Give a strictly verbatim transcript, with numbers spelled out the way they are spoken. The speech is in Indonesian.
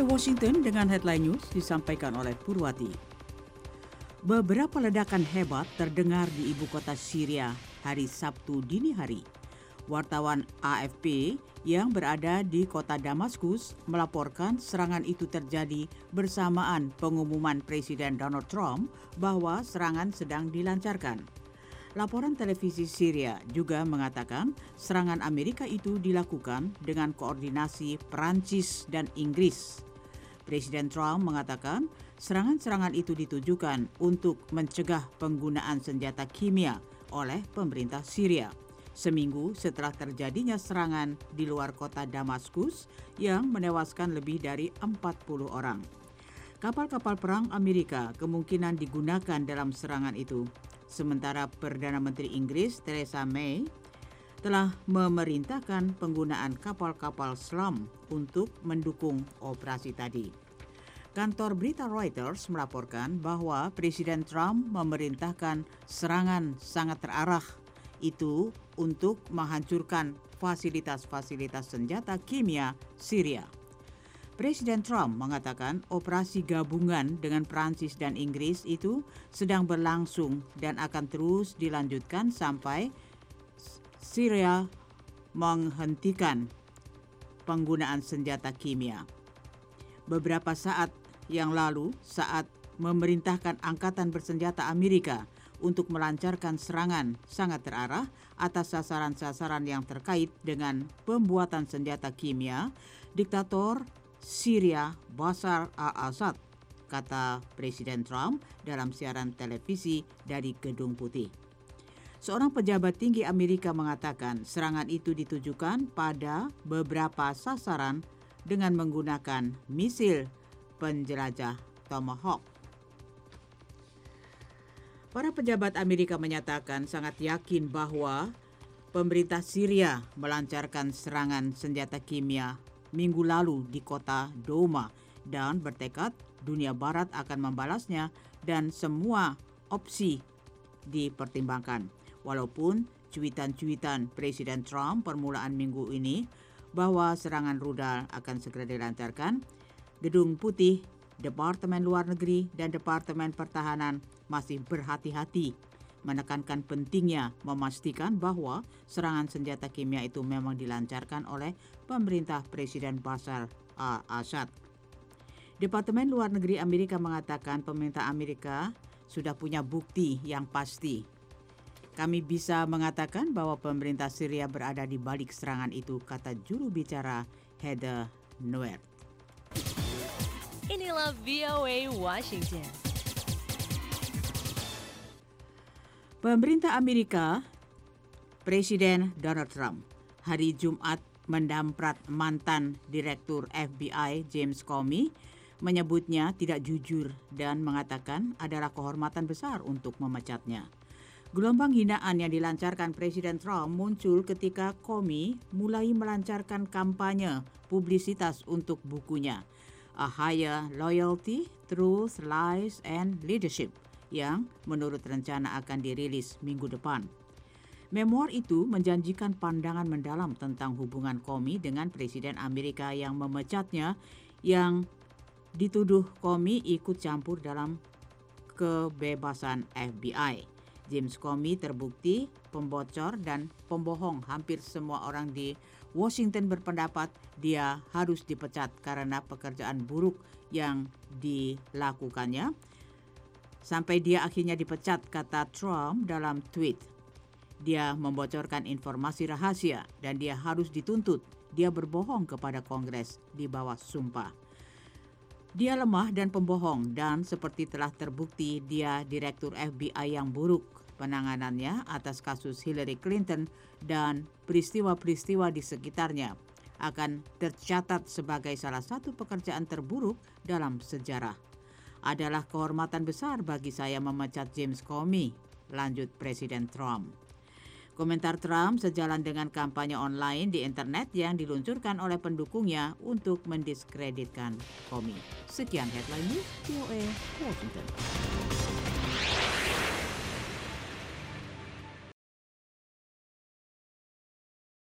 Washington dengan headline news disampaikan oleh Purwati. Beberapa ledakan hebat terdengar di ibu kota Syria hari Sabtu dini hari. Wartawan A F P yang berada di kota Damaskus melaporkan serangan itu terjadi bersamaan pengumuman Presiden Donald Trump bahwa serangan sedang dilancarkan. Laporan televisi Syria juga mengatakan serangan Amerika itu dilakukan dengan koordinasi Perancis dan Inggris. Presiden Trump mengatakan serangan-serangan itu ditujukan untuk mencegah penggunaan senjata kimia oleh pemerintah Syria. Seminggu setelah terjadinya serangan di luar kota Damaskus yang menewaskan lebih dari empat puluh orang. Kapal-kapal perang Amerika kemungkinan digunakan dalam serangan itu. Sementara Perdana Menteri Inggris Theresa May telah memerintahkan penggunaan kapal-kapal selam untuk mendukung operasi tadi. Kantor berita Reuters melaporkan bahwa Presiden Trump memerintahkan serangan sangat terarah itu untuk menghancurkan fasilitas-fasilitas senjata kimia Syria. Presiden Trump mengatakan operasi gabungan dengan Prancis dan Inggris itu sedang berlangsung dan akan terus dilanjutkan sampai Syria menghentikan penggunaan senjata kimia. Beberapa saat yang lalu, saat memerintahkan Angkatan Bersenjata Amerika untuk melancarkan serangan sangat terarah atas sasaran-sasaran yang terkait dengan pembuatan senjata kimia, diktator Syria Bashar al-Assad, kata Presiden Trump dalam siaran televisi dari Gedung Putih. Seorang pejabat tinggi Amerika mengatakan serangan itu ditujukan pada beberapa sasaran dengan menggunakan misil penjelajah Tomahawk. Para pejabat Amerika menyatakan sangat yakin bahwa pemerintah Syria melancarkan serangan senjata kimia minggu lalu di kota Douma dan bertekad dunia barat akan membalasnya dan semua opsi dipertimbangkan. Walaupun cuitan-cuitan Presiden Trump permulaan minggu ini bahwa serangan rudal akan segera dilancarkan, Gedung Putih, Departemen Luar Negeri dan Departemen Pertahanan masih berhati-hati menekankan pentingnya memastikan bahwa serangan senjata kimia itu memang dilancarkan oleh pemerintah Presiden Bashar al-Assad. Departemen Luar Negeri Amerika mengatakan pemerintah Amerika sudah punya bukti yang pasti. Kami bisa mengatakan bahwa pemerintah Syria berada di balik serangan itu, kata juru bicara Heather Nauert. Inilah V O A Washington. Pemerintah Amerika, Presiden Donald Trump, hari Jumat mendamprat mantan Direktur F B I James Comey, menyebutnya tidak jujur dan mengatakan adalah kehormatan besar untuk memecatnya. Gelombang hinaan yang dilancarkan Presiden Trump muncul ketika Comey mulai melancarkan kampanye publisitas untuk bukunya, A Higher Loyalty, Truth, Lies, and Leadership, yang menurut rencana akan dirilis minggu depan. Memoir itu menjanjikan pandangan mendalam tentang hubungan Comey dengan Presiden Amerika yang memecatnya, yang dituduh Comey ikut campur dalam kebebasan F B I. James Comey terbukti pembocor dan pembohong. Hampir semua orang di Washington berpendapat dia harus dipecat karena pekerjaan buruk yang dilakukannya. Sampai dia akhirnya dipecat, kata Trump dalam tweet. Dia membocorkan informasi rahasia dan dia harus dituntut. Dia berbohong kepada Kongres di bawah sumpah. Dia lemah dan pembohong dan seperti telah terbukti dia Direktur F B I yang buruk. Penanganannya atas kasus Hillary Clinton dan peristiwa-peristiwa di sekitarnya akan tercatat sebagai salah satu pekerjaan terburuk dalam sejarah. Adalah kehormatan besar bagi saya memecat James Comey, lanjut Presiden Trump. Komentar Trump sejalan dengan kampanye online di internet yang diluncurkan oleh pendukungnya untuk mendiskreditkan Comey. Sekian headline news V O A Washington.